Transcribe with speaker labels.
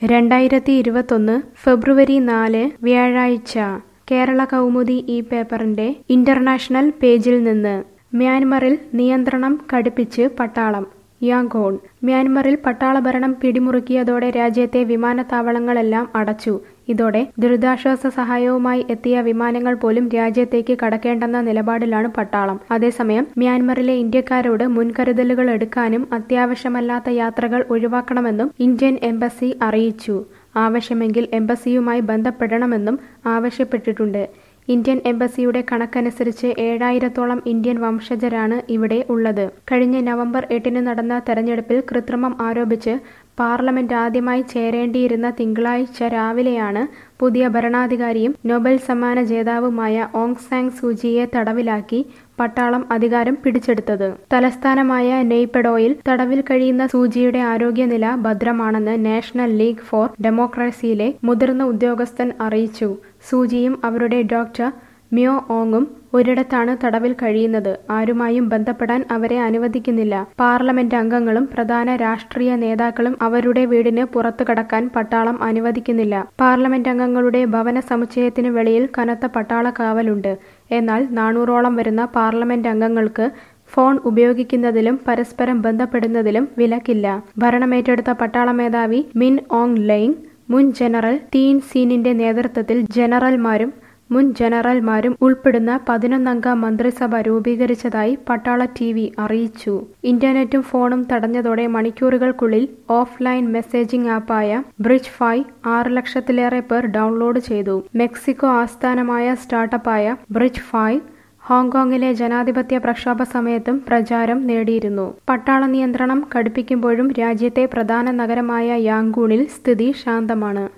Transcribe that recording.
Speaker 1: 2021 ഫെബ്രുവരി 4 വ്യാഴാഴ്ച കേരള കൗമുദി ഈ പേപ്പറിന്റെ ഇന്റർനാഷണൽ പേജിൽ നിന്ന് മ്യാൻമറിൽ നിയന്ത്രണം കടുപ്പിച്ച് പട്ടാളം. യാംഗോൺ. മ്യാൻമറിൽ പട്ടാള ഭരണം പിടിമുറുക്കിയതോടെ രാജ്യത്തെ വിമാനത്താവളങ്ങളെല്ലാം അടച്ചു. ഇതോടെ ദുരിതാശ്വാസ സഹായവുമായി എത്തിയ വിമാനങ്ങൾ പോലും രാജ്യത്തേക്ക് കടക്കേണ്ടെന്ന നിലപാടിലാണ് പട്ടാളം. അതേസമയം മ്യാൻമറിലെ ഇന്ത്യക്കാരോട് മുൻകരുതലുകൾ എടുക്കാനും അത്യാവശ്യമല്ലാത്ത യാത്രകൾ ഒഴിവാക്കണമെന്നും ഇന്ത്യൻ എംബസി അറിയിച്ചു. ആവശ്യമെങ്കിൽ എംബസിയുമായി ബന്ധപ്പെടണമെന്നും ആവശ്യപ്പെട്ടിട്ടുണ്ട്. ഇന്ത്യൻ എംബസിയുടെ കണക്കനുസരിച്ച് 7000-ഓളം ഇന്ത്യൻ വംശജരാണ് ഇവിടെ ഉള്ളത്. കഴിഞ്ഞ നവംബർ 8 നടന്ന തെരഞ്ഞെടുപ്പിൽ കൃത്രിമം ആരോപിച്ച് പാർലമെന്റ് ആദ്യമായി ചേരേണ്ടിയിരുന്ന തിങ്കളാഴ്ച രാവിലെയാണ് പുതിയ ഭരണാധികാരിയും നൊബേൽ സമ്മാന ജേതാവുമായ ഓങ് സാങ് സൂചിയെ തടവിലാക്കി പട്ടാളം അധികാരം പിടിച്ചെടുത്തത്. തലസ്ഥാനമായ നെയ്പെഡോയിൽ തടവിൽ കഴിയുന്ന സൂചിയുടെ ആരോഗ്യനില ഭദ്രമാണെന്ന് നാഷണൽ ലീഗ് ഫോർ ഡെമോക്രസിയിലെ മുതിർന്ന ഉദ്യോഗസ്ഥൻ അറിയിച്ചു. സൂചിയും അവരുടെ ഡോക്ടർ മ്യോ ഓങ്ങും ഒരിടത്താണ് തടവിൽ കഴിയുന്നത്. ആരുമായും ബന്ധപ്പെടാൻ അവരെ അനുവദിക്കുന്നില്ല. പാർലമെന്റ് അംഗങ്ങളും പ്രധാന രാഷ്ട്രീയ നേതാക്കളും അവരുടെ വീടിന് പുറത്തു കടക്കാൻ പട്ടാളം അനുവദിക്കുന്നില്ല. പാർലമെന്റ് അംഗങ്ങളുടെ ഭവന സമുച്ചയത്തിന് വെളിയിൽ കനത്ത പട്ടാള കാവലുണ്ട്. എന്നാൽ 400ഓളം വരുന്ന പാർലമെന്റ് അംഗങ്ങൾക്ക് ഫോൺ ഉപയോഗിക്കുന്നതിലും പരസ്പരം ബന്ധപ്പെടുന്നതിലും വിലക്കില്ല. ഭരണമേറ്റെടുത്ത പട്ടാള മേധാവി മിൻ ഓങ് ലെയ്ങ് മുൻ ജനറൽ തീൻ സീനിന്റെ നേതൃത്വത്തിൽ മുൻ ജനറൽമാരും ഉൾപ്പെടുന്ന 11-അംഗ മന്ത്രിസഭ രൂപീകരിച്ചതായി പട്ടാള TV അറിയിച്ചു. ഇന്റർനെറ്റും ഫോണും തടഞ്ഞതോടെ മണിക്കൂറുകൾക്കുള്ളിൽ ഓഫ്ലൈൻ മെസ്സേജിംഗ് ആപ്പായ ബ്രിഡ്ജ് 5 6 ലക്ഷത്തിലേറെ പേർ ഡൗൺലോഡ് ചെയ്തു. മെക്സിക്കോ ആസ്ഥാനമായ സ്റ്റാർട്ടപ്പായ ബ്രിഡ്ജ് 5 ഹോങ്കോങ്ങിലെ ജനാധിപത്യ പ്രക്ഷോഭ സമയത്തും പ്രചാരം നേടിയിരുന്നു. പട്ടാള നിയന്ത്രണം കടുപ്പിക്കുമ്പോഴും രാജ്യത്തെ പ്രധാന നഗരമായ യാംഗൂണിൽ സ്ഥിതി ശാന്തമാണ്.